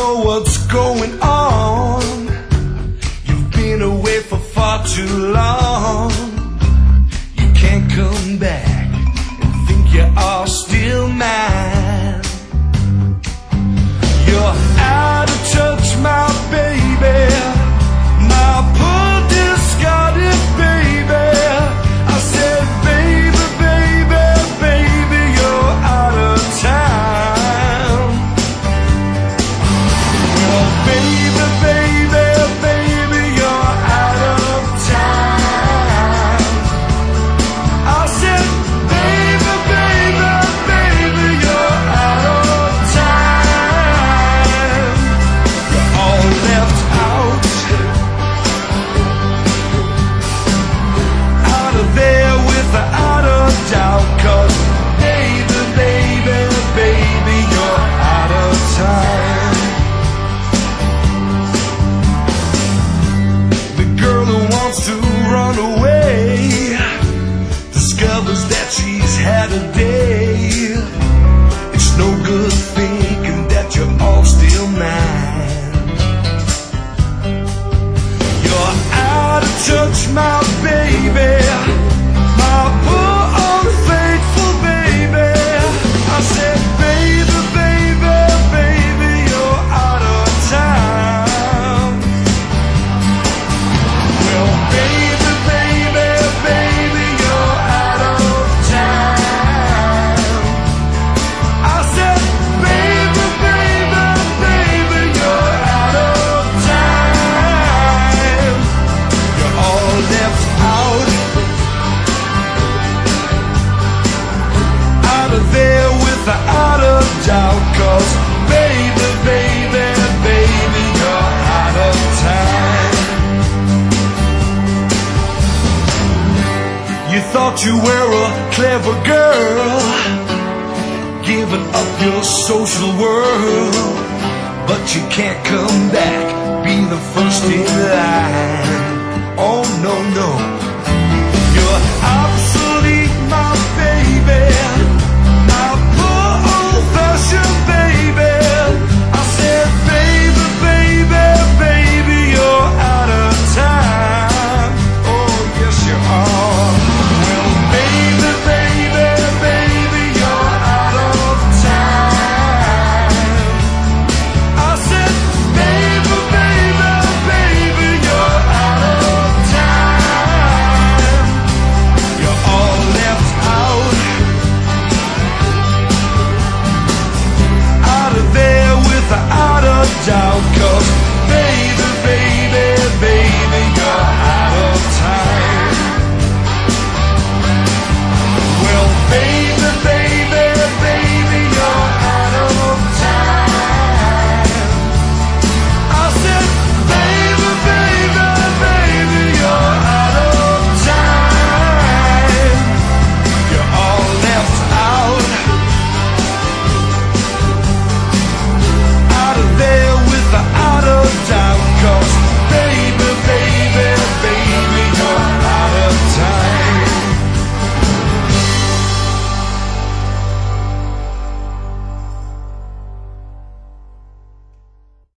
know what's going on. You've been away for far too long. You can't come back and think you are still mine. You're out of touch, my baby, my poor discarded baby. I said, baby, baby, baby, you're out of time. Well, baby, baby, baby, you're out of time. I said, baby, baby, baby, you're out of time. You're all left out, out of there without a doubt. 'Cause baby, baby, baby, you're out of time. The girl who wants to run away discovers that she's had a day. It's no good thinking that you're all still mine. You're out of touch, my baby, my poor unfaithful baby. I said, baby, baby, baby, you're out of time. Well, baby, baby, baby, you're out of time. I said, baby, baby, baby, you're out of time. You're all left out, out of there without a doubt. 'Cause baby, baby, baby, you're out of time. You thought you were a clever girl, giving up your social world, but you can't come back, be the first in line. Oh no, no,